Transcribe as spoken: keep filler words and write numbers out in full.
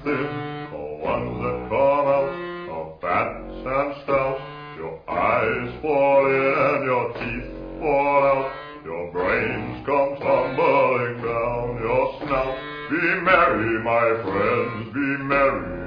thin, the ones that come out are fat and stout. Your eyes fall in and your teeth fall out. Your brains come tumbling down your snout. Be merry, my friends, be merry.